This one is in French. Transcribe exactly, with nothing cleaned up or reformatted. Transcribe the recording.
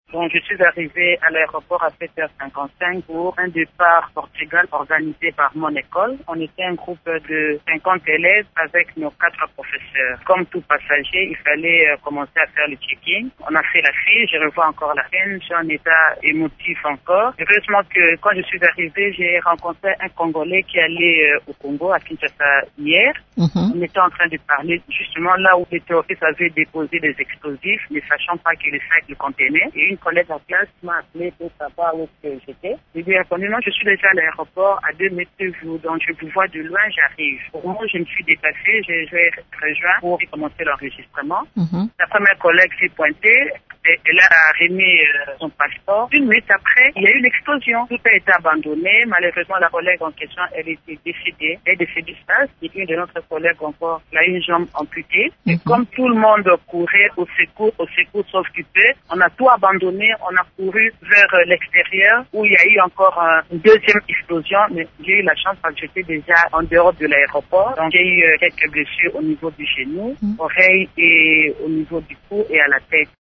Donc, je suis arrivée à l'aéroport à sept heures cinquante-cinq pour un départ Portugal organisé par mon école. On était un groupe de cinquante élèves avec nos quatre professeurs. Comme tout passager, il fallait commencer à faire le check-in. On a fait la file, je revois encore la scène, je suis en état émotif encore. Heureusement que quand je suis arrivée, j'ai rencontré un Congolais qui allait au Congo, à Kinshasa, hier. Mm-hmm. On était en train de parler justement là où les terroristes avaient déposé des explosifs, ne sachant pas que le sac le contenait. Et une collègue à classe m'a appelé pour savoir où est-ce que j'étais. Je lui ai répondu, non, je suis déjà à l'aéroport, à deux mètres de vous, donc je vous vois de loin, j'arrive. Pour moi, je me suis déplacée, je, je vais rejoindre pour commencer l'enregistrement. Mm-hmm. La première collègue s'est pointée. Elle a remis euh, son passeport. Une minute après, il y a eu une explosion. Tout a été abandonné. Malheureusement, la collègue en question, elle était décédée. Elle est décédée face. Et une de notre collègues encore, elle a une jambe amputée. Mm-hmm. Et comme tout le monde courait au secours, au secours sauf que peu, on a tout abandonné. On a couru vers euh, l'extérieur où il y a eu encore euh, une deuxième explosion. Mais j'ai eu la chance parce que j'étais déjà en dehors de l'aéroport. Donc j'ai eu euh, quelques blessures au niveau du genou, mm-hmm. oreille et au niveau du cou et à la tête.